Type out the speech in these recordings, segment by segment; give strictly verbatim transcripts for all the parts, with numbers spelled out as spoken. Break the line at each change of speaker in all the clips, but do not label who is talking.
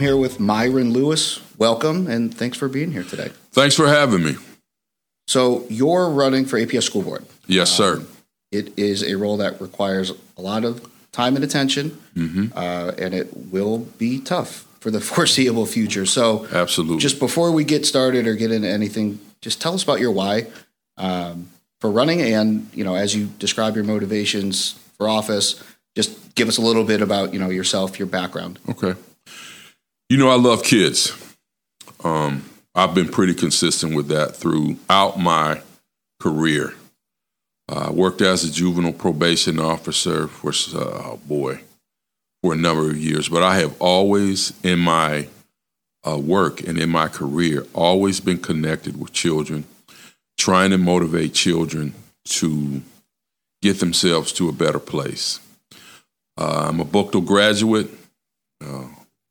here with Myron Lewis. Welcome, and thanks for being here today.
Thanks for having me.
So you're running for A P S School Board.
Yes, sir.
Um, it is a role that requires a lot of time and attention,
Mm-hmm.
uh, and it will be tough for the foreseeable future. So
Absolutely.
just before we get started or get into anything, just tell us about your why um, for running, and, you know, as you describe your motivations for office, just give us a little bit about, you know, yourself, your background.
Okay. You know, I love kids. Um, I've been pretty consistent with that throughout my career. I uh, worked as a juvenile probation officer for, uh, oh boy, for a number of years. But I have always, in my uh, work and in my career, always been connected with children, trying to motivate children to get themselves to a better place. Uh, I'm a Buchtel graduate, uh,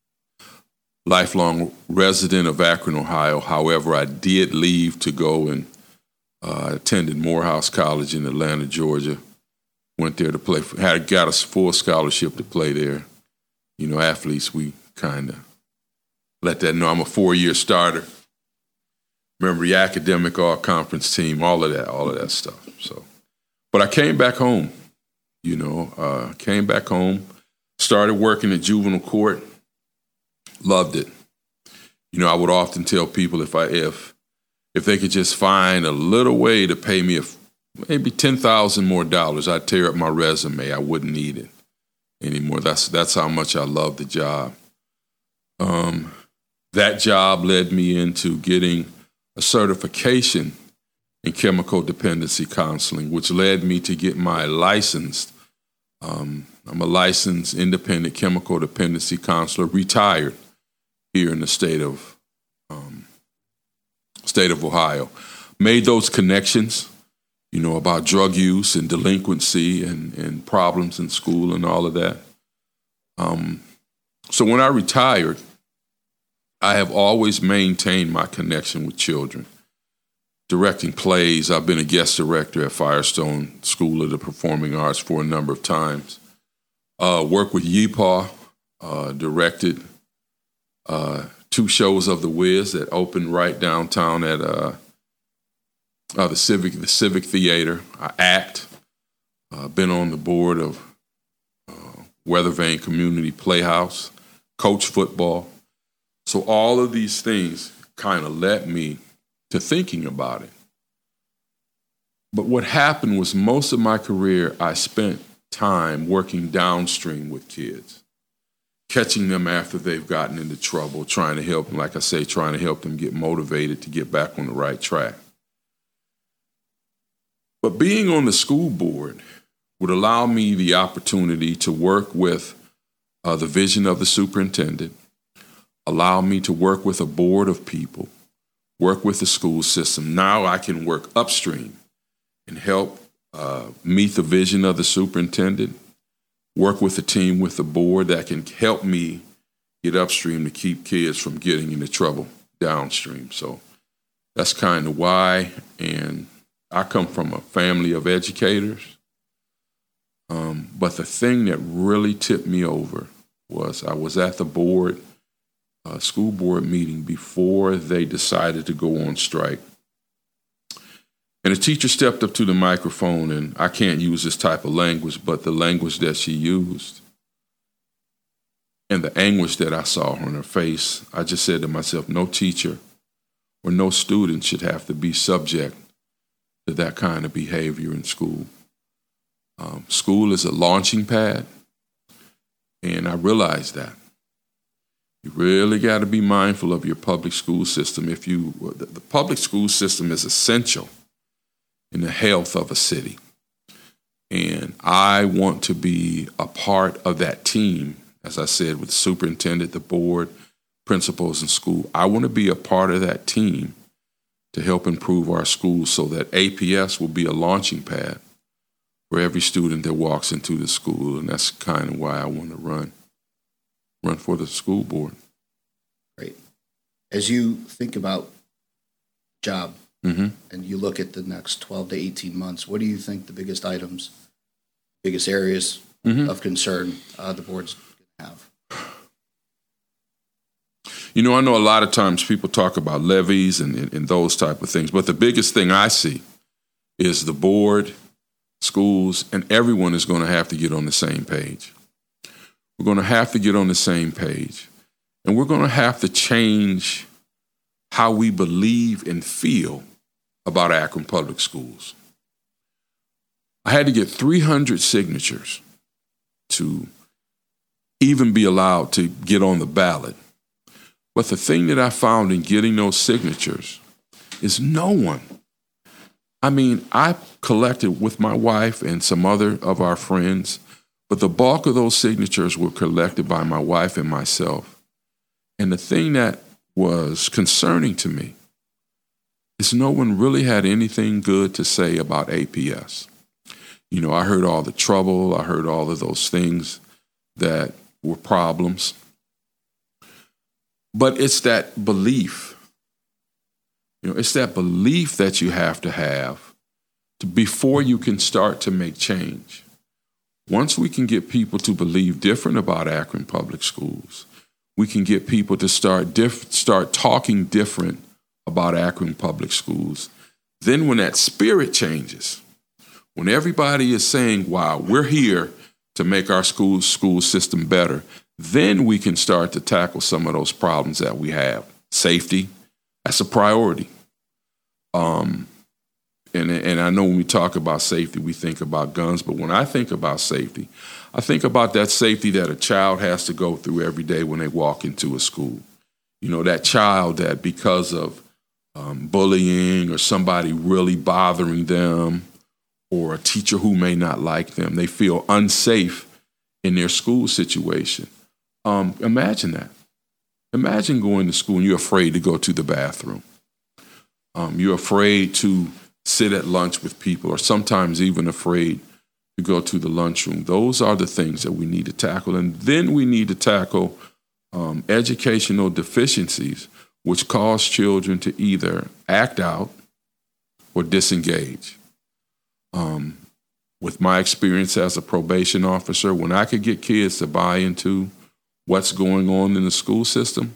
lifelong resident of Akron, Ohio. However, I did leave to go and uh, attended Morehouse College in Atlanta, Georgia. Went there to play, had got a full scholarship to play there. You know, athletes, we kind of let that know. I'm a four-year starter. Remember the academic all-conference team, all of that, all of that stuff. So, but I came back home. You know, uh, came back home, started working at juvenile court. Loved it. You know, I would often tell people if I if if they could just find a little way to pay me a, maybe ten thousand more dollars, I'd tear up my resume. I wouldn't need it anymore. That's that's how much I love the job. Um, that job led me into getting a certification in chemical dependency counseling, which led me to get my license. Um, I'm a licensed independent chemical dependency counselor, retired here in the state of um, state of Ohio. Made those connections, you know, about drug use and delinquency and, and problems in school and all of that. Um, so when I retired, I have always maintained my connection with children. Directing plays, I've been a guest director at Firestone School of the Performing Arts for a number of times. Uh, worked with Yeepaw, uh, directed uh, two shows of The Wiz that opened right downtown at uh, uh, the Civic the Civic Theater. I act. Uh, been on the board of uh, Weathervane Community Playhouse, coach football. So all of these things kind of led me to thinking about it. But what happened was most of my career, I spent time working downstream with kids, catching them after they've gotten into trouble, trying to help them, like I say, trying to help them get motivated to get back on the right track. But being on the school board would allow me the opportunity to work with uh, the vision of the superintendent, allow me to work with a board of people, work with the school system. Now I can work upstream and help uh, meet the vision of the superintendent, work with a team with the board that can help me get upstream to keep kids from getting into trouble downstream. So that's kind of why. And I come from a family of educators. Um, but the thing that really tipped me over was I was at the board Uh, school board meeting before they decided to go on strike. And a teacher stepped up to the microphone, and I can't use this type of language, but the language that she used and the anguish that I saw on her face, I just said to myself, no teacher or no student should have to be subject to that kind of behavior in school. Um, school is a launching pad, and I realized that. You really got to be mindful of your public school system. If you, the, the public school system is essential in the health of a city. And I want to be a part of that team, as I said, with the superintendent, the board, principals, and school. I want to be a part of that team to help improve our schools so that A P S will be a launching pad for every student that walks into the school. And that's kind of why I want to run. run for the school board.
Great. As you think about job
mm-hmm.
and you look at the next twelve to eighteen months, what do you think the biggest items, biggest areas
mm-hmm.
of concern uh, the board's going to have?
You know, I know a lot of times people talk about levies and, and, and those type of things, but the biggest thing I see is the board, schools, and everyone is going to have to get on the same page. We're going to have to get on the same page, and we're going to have to change how we believe and feel about Akron Public Schools. I had to get three hundred signatures to even be allowed to get on the ballot. But the thing that I found in getting those signatures is no one. I mean, I collected with my wife and some other of our friends, but the bulk of those signatures were collected by my wife and myself. And the thing that was concerning to me is no one really had anything good to say about A P S. You know, I heard all the trouble, I heard all of those things that were problems. But it's that belief, you know, it's that belief that you have to have to, before you can start to make change. Once we can get people to believe different about Akron Public Schools, we can get people to start diff- start talking different about Akron Public Schools. Then when that spirit changes, when everybody is saying, wow, we're here to make our school school system better, then we can start to tackle some of those problems that we have. Safety, that's a priority. Um, and, and I know when we talk about safety, we think about guns, but when I think about safety, I think about that safety that a child has to go through every day when they walk into a school. You know, that child that because of um, bullying or somebody really bothering them, or a teacher who may not like them, they feel unsafe in their school situation. Um, imagine that. Imagine going to school and you're afraid to go to the bathroom. Um, you're afraid to sit at lunch with people, or sometimes even afraid to go to the lunchroom. Those are the things that we need to tackle. And then we need to tackle um, educational deficiencies, which cause children to either act out or disengage. Um, with my experience as a probation officer, when I could get kids to buy into what's going on in the school system,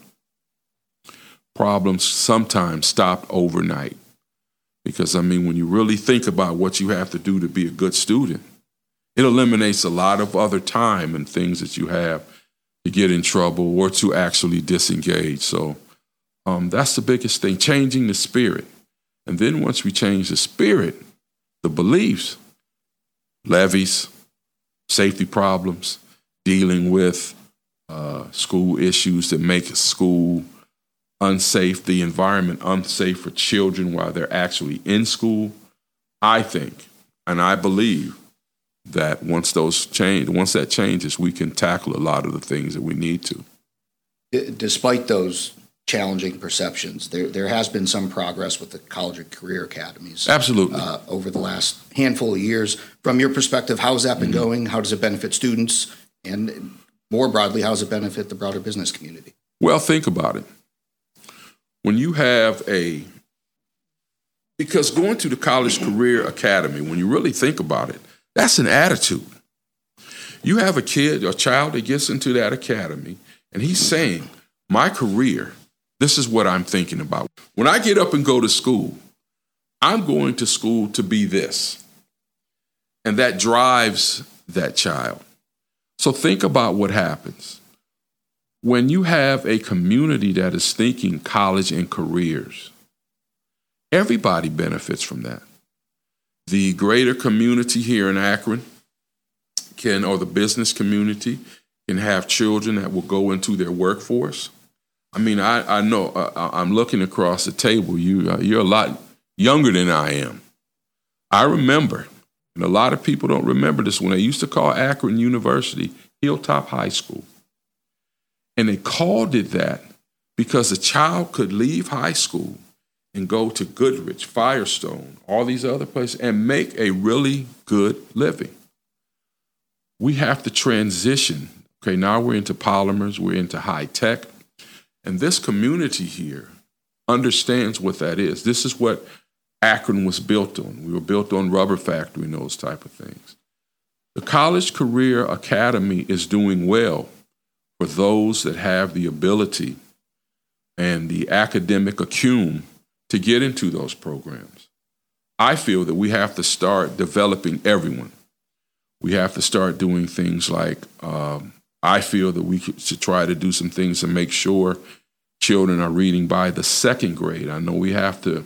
problems sometimes stopped overnight. Because, I mean, when you really think about what you have to do to be a good student, it eliminates a lot of other time and things that you have to get in trouble or to actually disengage. So um, that's the biggest thing, changing the spirit. And then once we change the spirit, the beliefs, levies, safety problems, dealing with uh, school issues that make a school unsafe, the environment unsafe for children while they're actually in school. I think, and I believe, that once those change, once that changes, we can tackle a lot of the things that we need to.
Despite those challenging perceptions, there there has been some progress with the college and career academies.
Absolutely.
Uh, over the last handful of years. From your perspective, how has that been mm-hmm. going? How does it benefit students? And more broadly, how does it benefit the broader business community?
Well, think about it. When you have a, because going to the college career academy, when you really think about it, that's an attitude. You have a kid, a child that gets into that academy, and he's saying, my career, this is what I'm thinking about. When I get up and go to school, I'm going to school to be this. And that drives that child. So think about what happens. When you have a community that is thinking college and careers, everybody benefits from that. The greater community here in Akron can, or the business community, can have children that will go into their workforce. I mean, I, I know, uh, I'm looking across the table. You, uh, you're a lot younger than I am. I remember, and a lot of people don't remember this, when they used to call Akron University Hilltop High School. And they called it that because a child could leave high school and go to Goodrich, Firestone, all these other places, and make a really good living. We have to transition. Okay, now we're into polymers, we're into high tech, and this community here understands what that is. This is what Akron was built on. We were built on rubber factory and those type of things. The College Career Academy is doing well for those that have the ability and the academic acumen to get into those programs. I feel that we have to start developing everyone. We have to start doing things like, um, I feel that we should try to do some things to make sure children are reading by the second grade. I know we have to,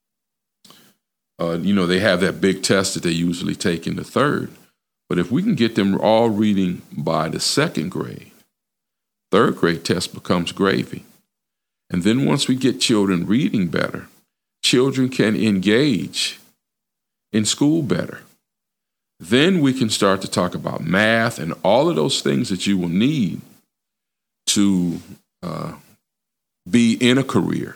uh, you know, they have that big test that they usually take in the third. But if we can get them all reading by the second grade, third grade test becomes gravy. And then once we get children reading better, children can engage in school better. Then we can start to talk about math and all of those things that you will need to uh, be in a career.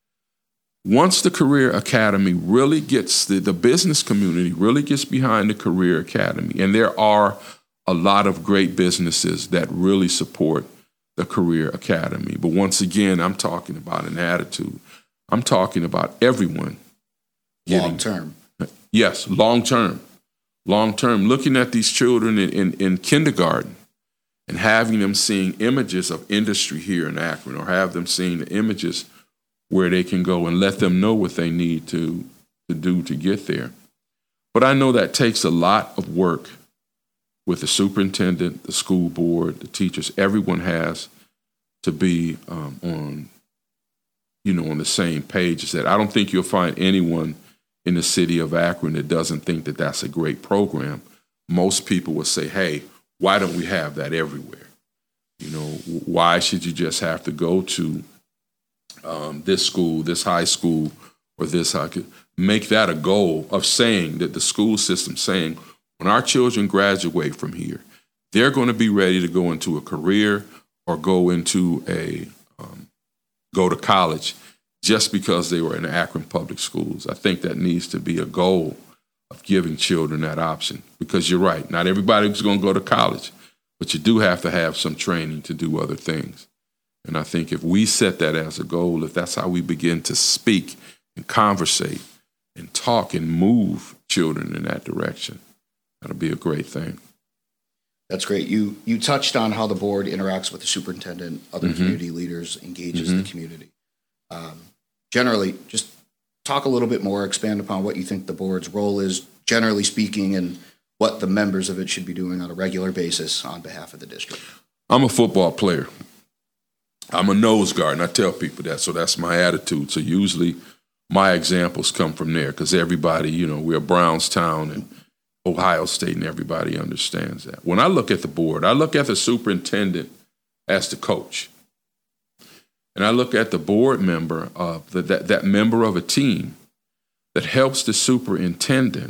Once the Career Academy really gets, the, the business community really gets behind the Career Academy, and there are a lot of great businesses that really support the Career Academy. But once again, I'm talking about an attitude. I'm talking about everyone getting,
long term.
Yes, long term. Long term. Looking at these children in, in, in kindergarten and having them seeing images of industry here in Akron, or have them seeing the images where they can go and let them know what they need to, to do to get there. But I know that takes a lot of work with the superintendent, the school board, the teachers. Everyone has to be um, on, you know, on the same page as that. I don't think you'll find anyone in the city of Akron that doesn't think that that's a great program. Most people will say, hey, why don't we have that everywhere? You know, why should you just have to go to um, this school, this high school, or this high school? Make that a goal of saying that the school system saying, when our children graduate from here, they're going to be ready to go into a career or go into a, um, go to college just because they were in Akron Public Schools. I think that needs to be a goal of giving children that option, because you're right, not everybody's going to go to college, but you do have to have some training to do other things. And I think if we set that as a goal, if that's how we begin to speak and conversate and talk and move children in that direction, that'll be a great thing.
That's great. You you touched on how the board interacts with the superintendent, other mm-hmm. community leaders, engages mm-hmm. the community. Um, generally, just talk a little bit more, expand upon what you think the board's role is, generally speaking, and what the members of it should be doing on a regular basis on behalf of the district.
I'm a football player. I'm a nose guard, and I tell people that, so that's my attitude. So usually my examples come from there, because everybody, you know, we're Brownstown and Ohio State, and everybody understands that. When I look at the board, I look at the superintendent as the coach. And I look at the board member, of the, that, that member of a team that helps the superintendent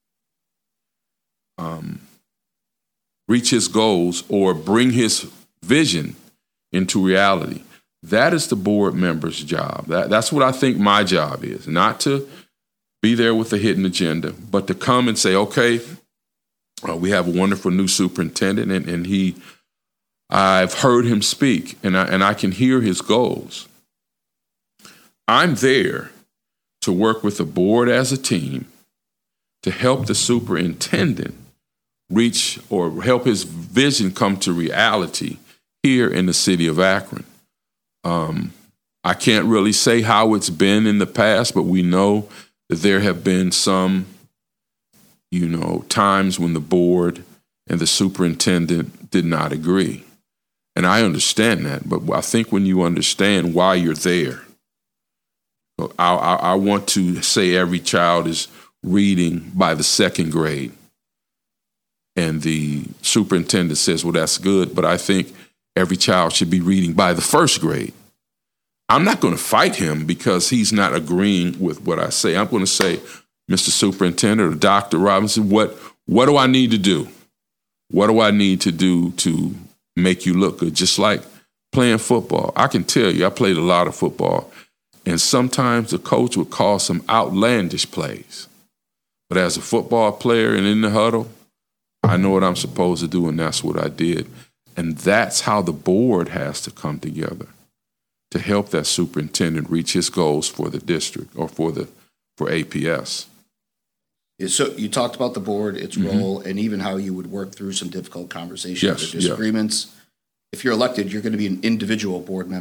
um, reach his goals or bring his vision into reality. That is the board member's job. That, that's what I think my job is, not to be there with a hidden agenda, but to come and say, okay, uh, we have a wonderful new superintendent, and, and he, I've heard him speak, and I, and I can hear his goals. I'm there to work with the board as a team to help the superintendent reach or help his vision come to reality here in the city of Akron. Um, I can't really say how it's been in the past, but we know that there have been some, you know, times when the board and the superintendent did not agree. And I understand that, but I think when you understand why you're there, I, I, I want to say every child is reading by the second grade. And the superintendent says, well, that's good, but I think every child should be reading by the first grade. I'm not going to fight him because he's not agreeing with what I say. I'm going to say, Mister Superintendent or Doctor Robinson, what, what do I need to do? What do I need to do to make you look good? Just like playing football. I can tell you, I played a lot of football, and sometimes the coach would call some outlandish plays. But as a football player and in the huddle, I know what I'm supposed to do, and that's what I did. And that's how the board has to come together to help that superintendent reach his goals for the district or for the for A P S.
So you talked about the board, its mm-hmm. role, and even how you would work through some difficult conversations
yes,
or disagreements. Yeah. If you're elected, you're going to be an individual board member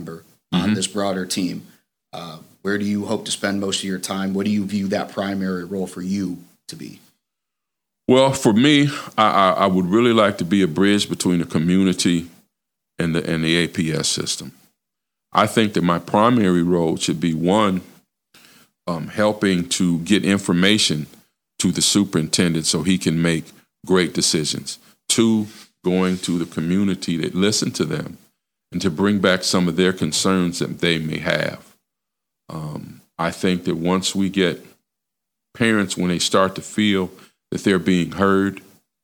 on
Mm-hmm.
this broader team. Uh, where do you hope to spend most of your time? What do you view that primary role for you to be?
Well, for me, I, I, I would really like to be a bridge between the community and the and the A P S system. I think that my primary role should be, one, um, helping to get information to the superintendent so he can make great decisions. Two, going to the community that listen to them and to bring back some of their concerns that they may have. Um, I think that once we get parents, when they start to feel that they're being heard,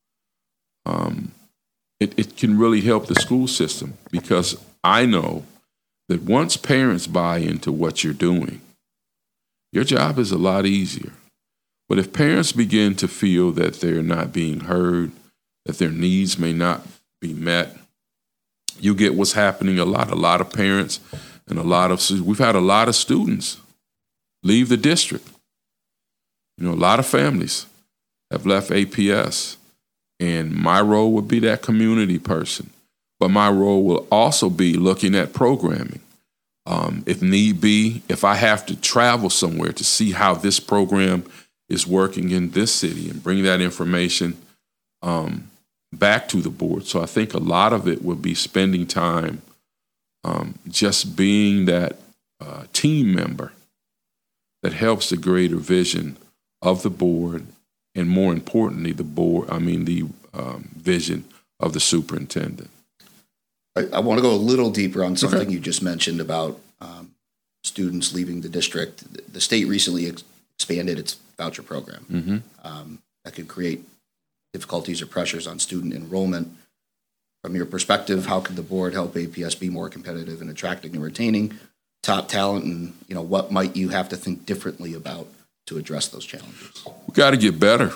um, it, it can really help the school system, because I know that once parents buy into what you're doing, your job is a lot easier. But if parents begin to feel that they're not being heard, that their needs may not be met, you get what's happening a lot. A lot of parents and a lot of, we've had a lot of students leave the district. You know, a lot of families have left A P S, and my role would be that community person. But my role will also be looking at programming. Um, if need be, if I have to travel somewhere to see how this program is working in this city and bring that information um, back to the board. So I think a lot of it will be spending time um, just being that uh, team member that helps the greater vision of the board, and more importantly, the board, I mean, the um, vision of the superintendent.
I, I want to go a little deeper on something
Okay.
you just mentioned about um, students leaving the district. The state recently ex- expanded its voucher program.
Mm-hmm.
Um, that could create difficulties or pressures on student enrollment. From your perspective, how can the board help A P S be more competitive in attracting and retaining top talent? And, you know, what might you have to think differently about to address those challenges?
We got to get better.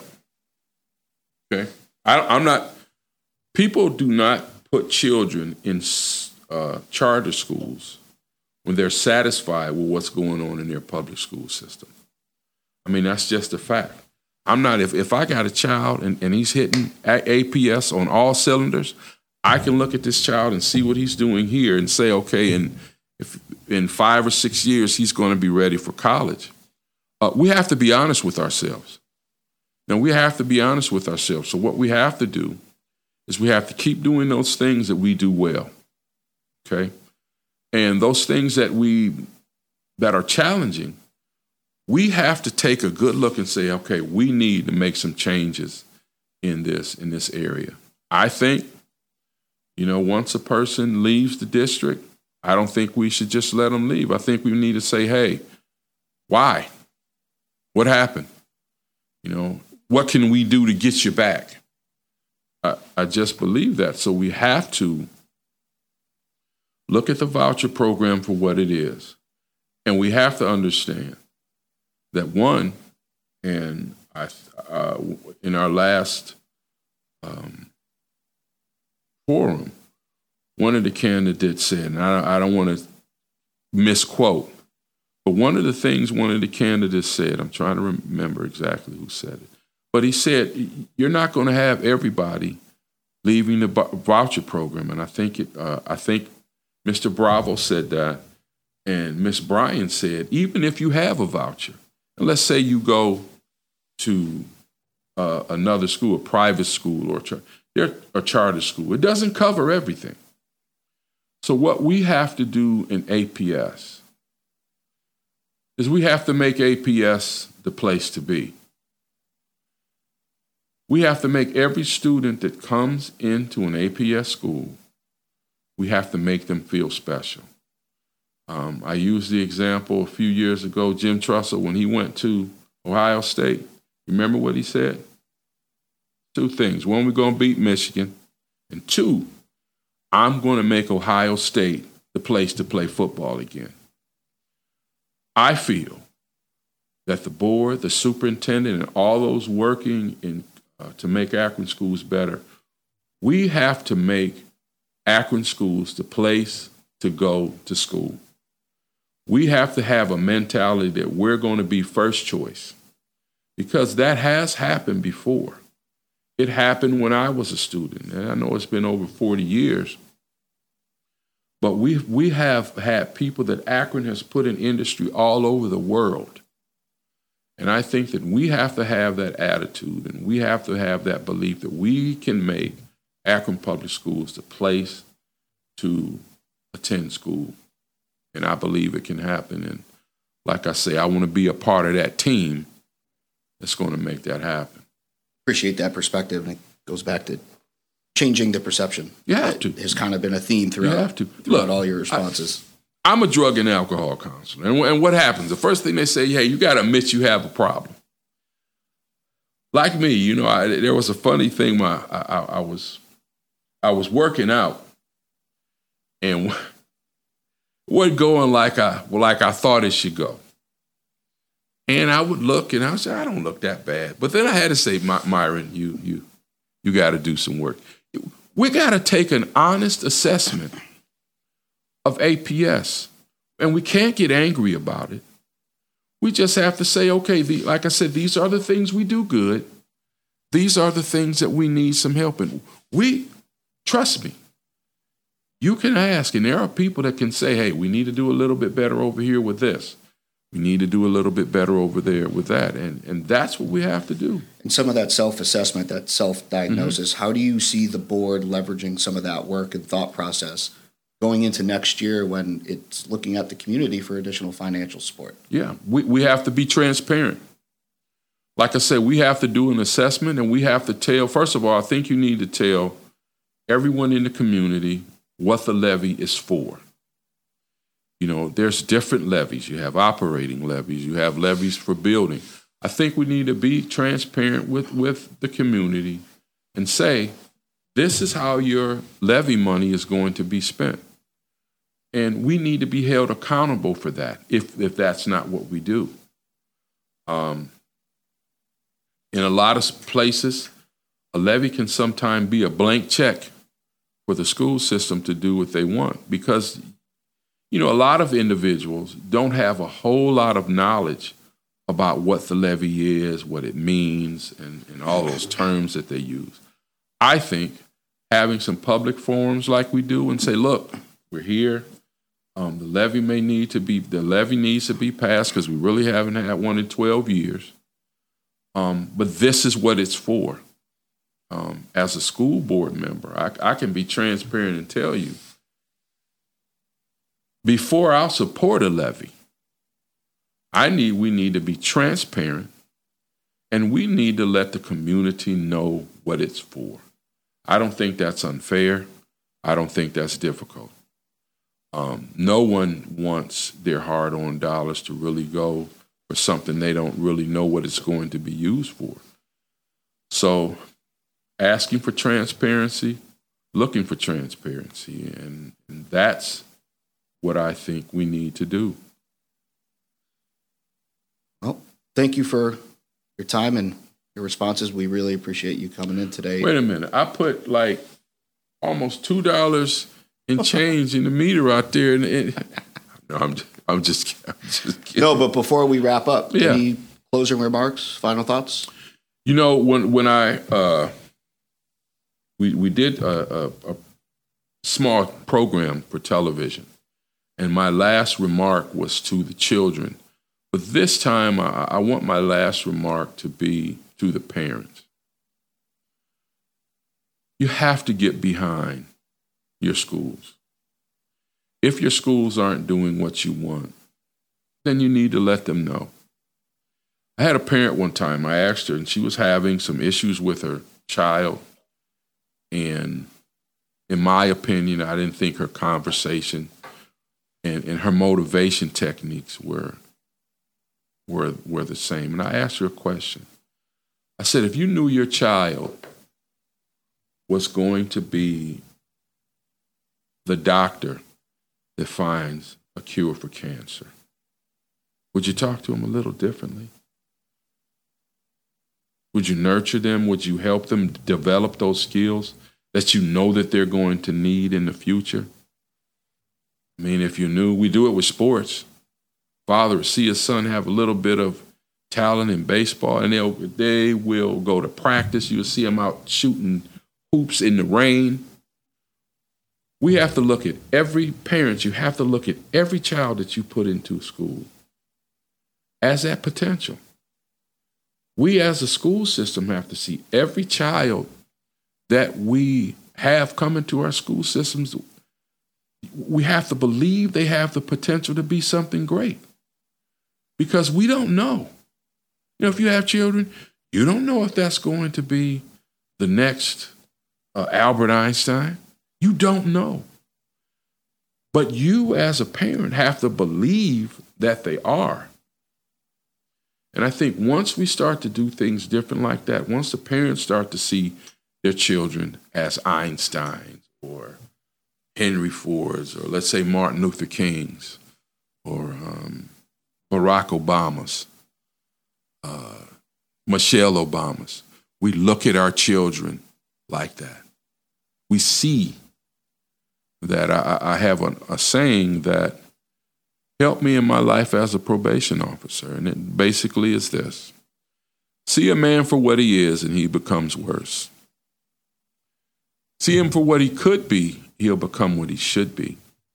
Okay, I, I'm not. People do not put children in uh, charter schools when they're satisfied with what's going on in their public school system. I mean, that's just a fact. I'm not. If if I got a child and, and he's hitting A P S on all cylinders, I can look at this child and see what he's doing here and say, okay, and if in five or six years he's going to be ready for college. Uh, we have to be honest with ourselves. Now, we have to be honest with ourselves. So what we have to do is we have to keep doing those things that we do well, okay? And those things that we that are challenging, we have to take a good look and say, okay, we need to make some changes in this in this area. I think, you know, once a person leaves the district, I don't think we should just let them leave. I think we need to say, hey, why? What happened? You know, what can we do to get you back? I, I just believe that. So we have to look at the voucher program for what it is. And we have to understand that, one, and I, uh, in our last um, forum, one of the candidates said, and I, I don't want to misquote, but one of the things one of the candidates said, I'm trying to remember exactly who said it, but he said, you're not going to have everybody leaving the voucher program. And I think it, uh, I think Mister Bravo said that, and Miz Bryan said, even if you have a voucher, and let's say you go to uh, another school, a private school, or char- a charter school, it doesn't cover everything. So what we have to do in A P S is we have to make A P S the place to be. We have to make every student that comes into an A P S school, we have to make them feel special. Um, I used the example a few years ago, Jim Trussell, when he went to Ohio State. Remember what he said? Two things. One, we're going to beat Michigan. And two, I'm going to make Ohio State the place to play football again. I feel that the board, the superintendent, and all those working in, uh, to make Akron schools better, we have to make Akron schools the place to go to school. We have to have a mentality that we're going to be first choice, because that has happened before. It happened when I was a student, and I know it's been over forty years. But we we have had people that Akron has put in industry all over the world. And I think that we have to have that attitude, and we have to have that belief that we can make Akron Public Schools the place to attend school. And I believe it can happen. And like I say, I want to be a part of that team that's going to make that happen.
Appreciate that perspective. And it goes back to changing the perception.
You have to.
It has kind of been a theme throughout,
You have to.
throughout
Look,
all your responses.
I, I'm a drug and alcohol counselor. And, and what happens? The first thing they say, hey, you got to admit you have a problem. Like me, you know, I, there was a funny thing. My I, I, I was I was working out, and wasn't going like I well, like I thought it should go. And I would look, and I would say, I don't look that bad. But then I had to say, My, Myron, you you you got to do some work. We got to take an honest assessment of A P S, and we can't get angry about it. We just have to say, okay, the, like I said, these are the things we do good. These are the things that we need some help in. We, trust me, you can ask, and there are people that can say, hey, we need to do a little bit better over here with this. We need to do a little bit better over there with that. And, and that's what we have to do.
And some of that self-assessment, that self-diagnosis, mm-hmm. how do you see the board leveraging some of that work and thought process going into next year when it's looking at the community for additional financial support?
Yeah, we, we have to be transparent. Like I said, we have to do an assessment, and we have to tell, first of all, I think you need to tell everyone in the community what the levy is for. You know, there's different levies. You have operating levies. You have levies for building. I think we need to be transparent with, with the community and say, this is how your levy money is going to be spent. And we need to be held accountable for that if, if that's not what we do. Um, in a lot of places, a levy can sometimes be a blank check for the school system to do what they want because, you know, a lot of individuals don't have a whole lot of knowledge about what the levy is, what it means, and, and all those terms that they use. I think having some public forums like we do and say, look, we're here. Um, the levy may need to be, the levy needs to be passed because we really haven't had one in twelve years. Um, but this is what it's for. Um, as a school board member, I, I can be transparent and tell you, before I'll support a levy, I need, we need to be transparent, and we need to let the community know what it's for. I don't think that's unfair. I don't think that's difficult. Um, no one wants their hard-earned dollars to really go for something they don't really know what it's going to be used for. So asking for transparency, looking for transparency, and, and that's what I think we need to do.
Well, thank you for your time and your responses. We really appreciate you coming in today.
Wait a minute. I put like almost two dollars in change in the meter out there. And it, no, I'm just, I'm just, I'm just kidding.
No, but before we wrap up,
yeah.
any closing remarks, final thoughts?
You know, when when I uh, we we did a, a, a small program for television, and my last remark was to the children. But this time, I, I want my last remark to be to the parents. You have to get behind your schools. If your schools aren't doing what you want, then you need to let them know. I had a parent one time, I asked her, and she was having some issues with her child. And in my opinion, I didn't think her conversation and, and her motivation techniques were, were, were the same. And I asked her a question. I said, if you knew your child was going to be the doctor that finds a cure for cancer, would you talk to him a little differently? Would you nurture them? Would you help them develop those skills that you know that they're going to need in the future? I mean, if you knew, we do it with sports. Father will see his son have a little bit of talent in baseball, and they'll, they will go to practice. You'll see them out shooting hoops in the rain. We have to look at every parent, you have to look at every child that you put into school as that potential. We as a school system have to see every child that we have come into our school systems. We have to believe they have the potential to be something great, because we don't know. You know, if you have children, you don't know if that's going to be the next uh, Albert Einstein. You don't know. But you as a parent have to believe that they are. And I think once we start to do things different like that, once the parents start to see their children as Einsteins or Henry Fords, or let's say Martin Luther Kings, or um, Barack Obamas, uh, Michelle Obamas, we look at our children like that. We see that. I, I have a, a saying that helped me in my life as a probation officer, and it basically is this: see a man for what he is, and he becomes worse. See him for what he could be, he'll become what he should be.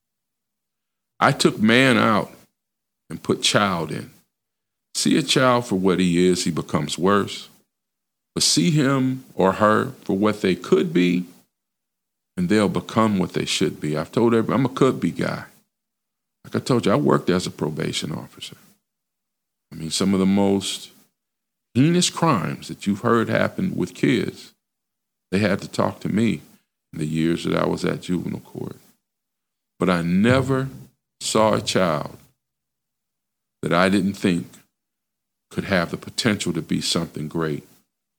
I took man out and put child in. See a child for what he is, he becomes worse. But see him or her for what they could be, and they'll become what they should be. I've told everybody, I'm a could be guy. Like I told you, I worked as a probation officer. I mean, some of the most heinous crimes that you've heard happen with kids, they had to talk to me in the years that I was at juvenile court. But I never saw a child that I didn't think could have the potential to be something great.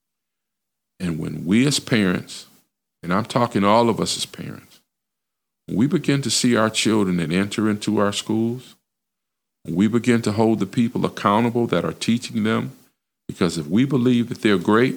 And when we as parents, and I'm talking all of us as parents, when we begin to see our children that enter into our schools, when we begin to hold the people accountable that are teaching them, because if we believe that they're great,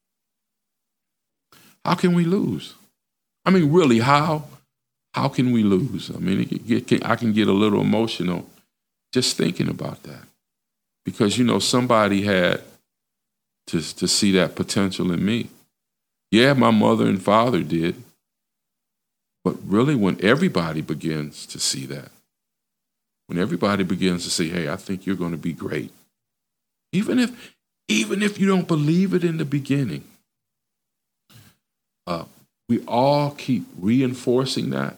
how can we lose? I mean, really, how? How can we lose? I mean, it get, can, I can get a little emotional just thinking about that. Because, you know, somebody had to, to see that potential in me. Yeah, my mother and father did. But really, when everybody begins to see that, when everybody begins to say, hey, I think you're going to be great, even if, even if you don't believe it in the beginning, uh, we all keep reinforcing that,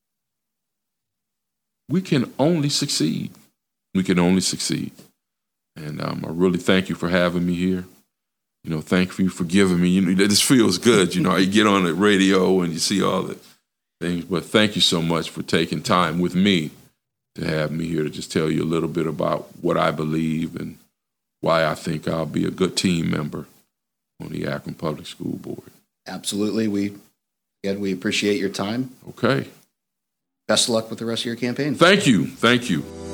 we can only succeed. We can only succeed. And um, I really thank you for having me here. You know, thank you for giving me, you know, this feels good. You know, you get on the radio and you see all the things, but thank you so much for taking time with me to have me here to just tell you a little bit about what I believe and why I think I'll be a good team member on the Akron Public School Board.
Absolutely. We, again, we appreciate your time.
Okay.
Best of luck with the rest of your campaign.
Thank you. Thank you.